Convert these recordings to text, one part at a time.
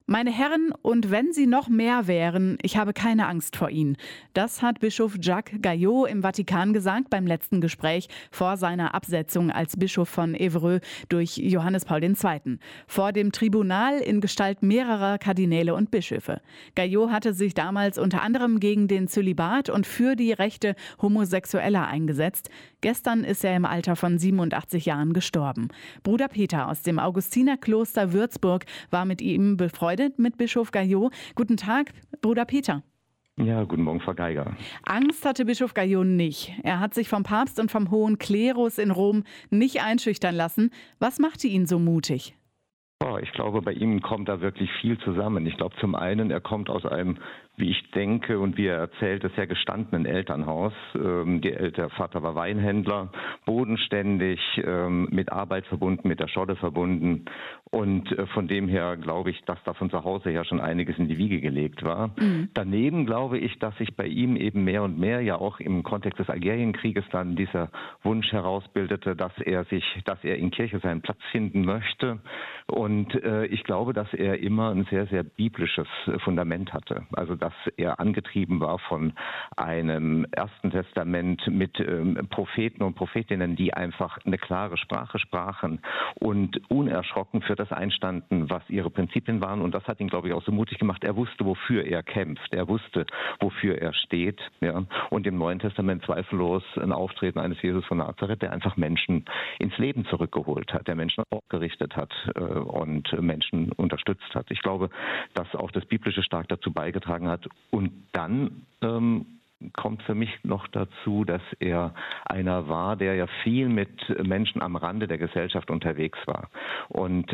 Meine Herren, und wenn sie noch mehr wären, ich habe keine Angst vor ihnen. Das hat Bischof Jacques Gayot im Vatikan gesagt beim letzten Gespräch vor seiner Absetzung als Bischof von Évreux durch Johannes Paul II. Vor dem Tribunal in Gestalt mehrerer Kardinäle und Bischöfe. Gayot hatte sich damals unter anderem gegen den Zölibat und für die Rechte Homosexueller eingesetzt. Gestern ist er im Alter von 87 Jahren gestorben. Bruder Peter aus dem Augustinerkloster Würzburg war mit ihm befreundet, mit Bischof Gayot. Guten Tag, Bruder Peter. Ja, guten Morgen, Frau Geiger. Angst hatte Bischof Gayot nicht. Er hat sich vom Papst und vom Hohen Klerus in Rom nicht einschüchtern lassen. Was machte ihn so mutig? Ich glaube, bei ihm kommt da wirklich viel zusammen. Ich glaube, zum einen, er kommt aus einem, wie ich denke und wie er erzählt, sehr gestandenen Elternhaus. Der Vater war Weinhändler, bodenständig, mit Arbeit verbunden, mit der Scholle verbunden. Und von dem her glaube ich, dass da von zu Hause her schon einiges in die Wiege gelegt war. Daneben glaube ich, dass sich bei ihm eben mehr und mehr ja auch im Kontext des Algerienkrieges dann dieser Wunsch herausbildete, dass er in Kirche seinen Platz finden möchte. Und ich glaube, dass er immer ein sehr, sehr biblisches Fundament hatte. Also dass er angetrieben war von einem Ersten Testament mit Propheten und Prophetinnen, die einfach eine klare Sprache sprachen und unerschrocken für das einstanden, was ihre Prinzipien waren. Und das hat ihn, glaube ich, auch so mutig gemacht. Er wusste, wofür er kämpft. Er wusste, wofür er steht. Ja. Und im Neuen Testament zweifellos ein Auftreten eines Jesus von Nazareth, der einfach Menschen ins Leben zurückgeholt hat, der Menschen aufgerichtet hat und Menschen unterstützt hat. Ich glaube, dass auch das Biblische stark dazu beigetragen hat. Und dann kommt für mich noch dazu, dass er einer war, der ja viel mit Menschen am Rande der Gesellschaft unterwegs war. Und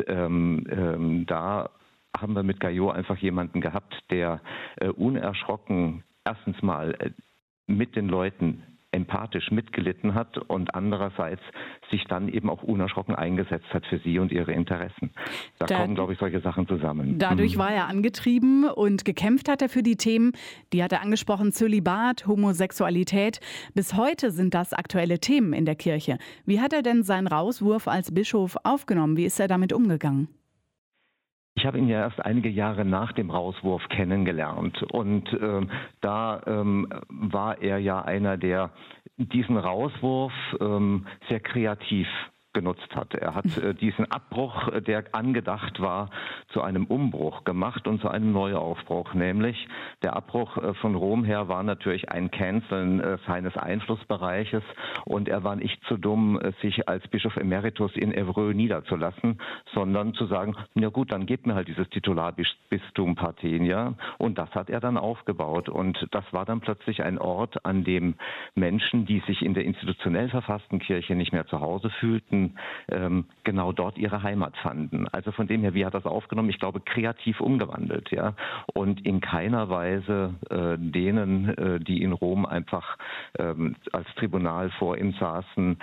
da haben wir mit Gayot einfach jemanden gehabt, der unerschrocken erstens mal mit den Leuten empathisch mitgelitten hat und andererseits sich dann eben auch unerschrocken eingesetzt hat für sie und ihre Interessen. Da kommen, glaube ich, solche Sachen zusammen. Dadurch war er angetrieben und gekämpft hat er für die Themen, die hat er angesprochen, Zölibat, Homosexualität. Bis heute sind das aktuelle Themen in der Kirche. Wie hat er denn seinen Rauswurf als Bischof aufgenommen? Wie ist er damit umgegangen? Ich habe ihn ja erst einige Jahre nach dem Rauswurf kennengelernt und da war er ja einer, der diesen Rauswurf sehr kreativ genutzt hat. Er hat diesen Abbruch, der angedacht war, zu einem Umbruch gemacht und zu einem Neuaufbruch. Nämlich der Abbruch von Rom her war natürlich ein Canceln seines Einflussbereiches und er war nicht zu dumm, sich als Bischof Emeritus in Évreux niederzulassen, sondern zu sagen, na gut, dann gebt mir halt dieses Titularbistum Parthenia, und das hat er dann aufgebaut und das war dann plötzlich ein Ort, an dem Menschen, die sich in der institutionell verfassten Kirche nicht mehr zu Hause fühlten, genau dort ihre Heimat fanden. Also von dem her, wie hat das aufgenommen? Ich glaube, kreativ umgewandelt, ja, und in keiner Weise denen, die in Rom einfach als Tribunal vor ihm saßen,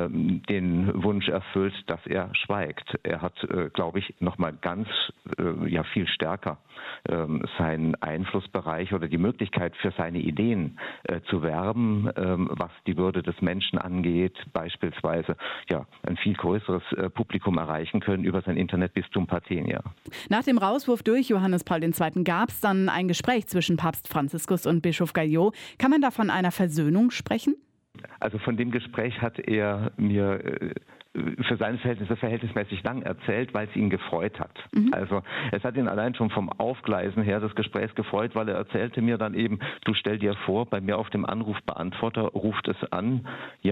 den Wunsch erfüllt, dass er schweigt. Er hat, glaube ich, nochmal ganz viel stärker seinen Einflussbereich oder die Möglichkeit für seine Ideen zu werben, was die Würde des Menschen angeht, beispielsweise ein viel größeres Publikum erreichen können über sein Internetbistum Parthenia. Nach dem Rauswurf durch Johannes Paul II. Gab es dann ein Gespräch zwischen Papst Franziskus und Bischof Gayot. Kann man da von einer Versöhnung sprechen? Also von dem Gespräch hat er mir für seine Verhältnisse verhältnismäßig lang erzählt, weil es ihn gefreut hat. Also es hat ihn allein schon vom Aufgleisen her des Gesprächs gefreut, weil er erzählte mir dann eben, du stell dir vor, bei mir auf dem Anrufbeantworter ruft es an,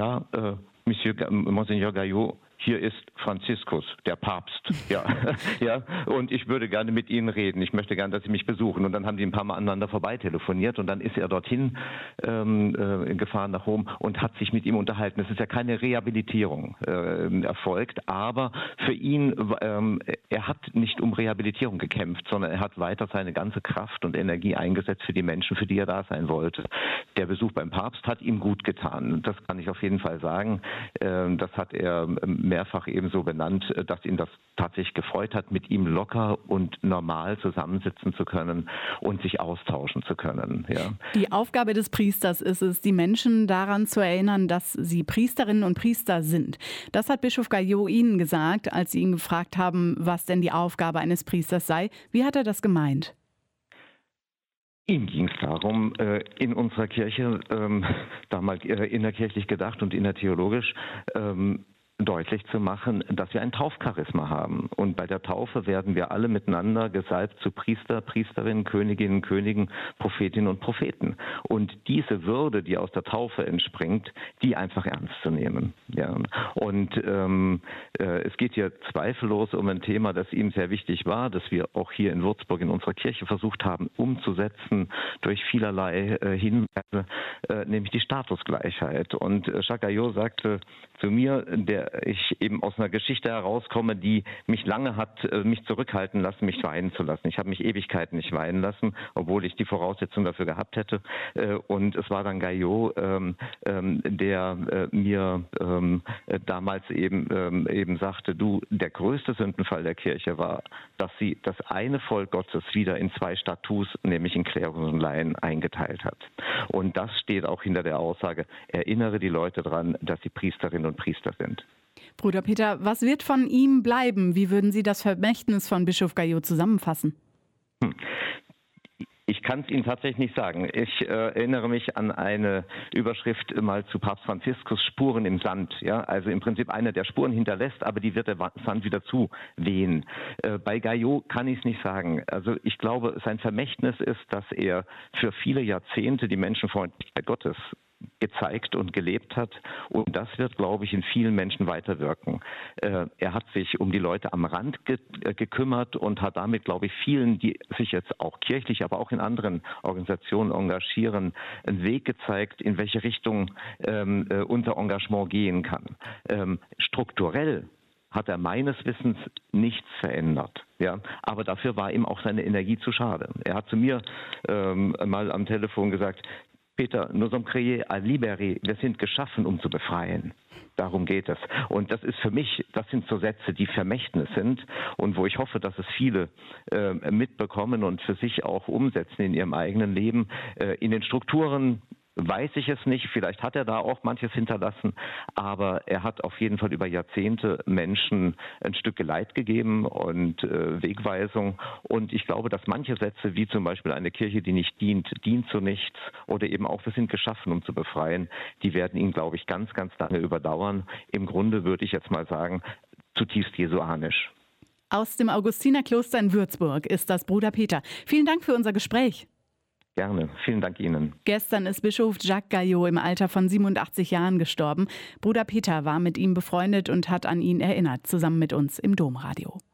Monsieur Gayot, hier ist Franziskus, der Papst. Ja, und ich würde gerne mit Ihnen reden. Ich möchte gerne, dass Sie mich besuchen. Und dann haben die ein paar Mal aneinander vorbei telefoniert und dann ist er dorthin gefahren nach Rom und hat sich mit ihm unterhalten. Es ist ja keine Rehabilitierung erfolgt, aber für ihn, er hat nicht um Rehabilitierung gekämpft, sondern er hat weiter seine ganze Kraft und Energie eingesetzt für die Menschen, für die er da sein wollte. Der Besuch beim Papst hat ihm gut getan. Das kann ich auf jeden Fall sagen. Das hat er mehrfach eben so benannt, dass ihn das tatsächlich gefreut hat, mit ihm locker und normal zusammensitzen zu können und sich austauschen zu können. Ja. Die Aufgabe des Priesters ist es, die Menschen daran zu erinnern, dass sie Priesterinnen und Priester sind. Das hat Bischof Gayot Ihnen gesagt, als Sie ihn gefragt haben, was denn die Aufgabe eines Priesters sei. Wie hat er das gemeint? Ihm ging es darum, in unserer Kirche, damals innerkirchlich gedacht und innertheologisch, deutlich zu machen, dass wir ein Taufcharisma haben. Und bei der Taufe werden wir alle miteinander gesalbt zu Priester, Priesterinnen, Königinnen, Königen, Prophetinnen und Propheten. Und diese Würde, die aus der Taufe entspringt, die einfach ernst zu nehmen. Ja. Und es geht hier zweifellos um ein Thema, das ihm sehr wichtig war, das wir auch hier in Würzburg in unserer Kirche versucht haben umzusetzen durch vielerlei Hinweise, nämlich die Statusgleichheit. Und Jacques Gayot sagte zu mir, der ich eben aus einer Geschichte herauskomme, die mich lange hat mich zurückhalten lassen, mich weinen zu lassen. Ich habe mich Ewigkeiten nicht weinen lassen, obwohl ich die Voraussetzungen dafür gehabt hätte. Und es war dann Gayot, der mir damals eben sagte, der größte Sündenfall der Kirche war, dass sie das eine Volk Gottes wieder in zwei Status, nämlich in Klerus und Laien, eingeteilt hat. Und das steht auch hinter der Aussage, erinnere die Leute daran, dass sie Priesterinnen und Priester sind. Bruder Peter, was wird von ihm bleiben? Wie würden Sie das Vermächtnis von Bischof Gayot zusammenfassen? Ich kann es Ihnen tatsächlich nicht sagen. Ich erinnere mich an eine Überschrift mal zu Papst Franziskus, Spuren im Sand. Ja? Also im Prinzip eine, der Spuren hinterlässt, aber die wird der Sand wieder zuwehen. Bei Gayot kann ich es nicht sagen. Also ich glaube, sein Vermächtnis ist, dass er für viele Jahrzehnte die Menschenfreundlichkeit Gottes gezeigt und gelebt hat. Und das wird, glaube ich, in vielen Menschen weiterwirken. Er hat sich um die Leute am Rand gekümmert und hat damit, glaube ich, vielen, die sich jetzt auch kirchlich, aber auch in anderen Organisationen engagieren, einen Weg gezeigt, in welche Richtung unser Engagement gehen kann. Strukturell hat er meines Wissens nichts verändert. Ja, aber dafür war ihm auch seine Energie zu schade. Er hat zu mir mal am Telefon gesagt, Peter, nous sommes créés à libérer. Wir sind geschaffen, um zu befreien. Darum geht es. Und das ist für mich, das sind so Sätze, die Vermächtnis sind und wo ich hoffe, dass es viele mitbekommen und für sich auch umsetzen in ihrem eigenen Leben. In den Strukturen weiß ich es nicht, vielleicht hat er da auch manches hinterlassen, aber er hat auf jeden Fall über Jahrzehnte Menschen ein Stück Geleit gegeben und Wegweisung. Und ich glaube, dass manche Sätze, wie zum Beispiel eine Kirche, die nicht dient, dient zu nichts, oder eben auch, wir sind geschaffen, um zu befreien, die werden ihn, glaube ich, ganz, ganz lange überdauern. Im Grunde würde ich jetzt mal sagen, zutiefst jesuanisch. Aus dem Augustinerkloster in Würzburg ist das Bruder Peter. Vielen Dank für unser Gespräch. Gerne. Vielen Dank Ihnen. Gestern ist Bischof Jacques Gayot im Alter von 87 Jahren gestorben. Bruder Peter war mit ihm befreundet und hat an ihn erinnert, zusammen mit uns im Domradio.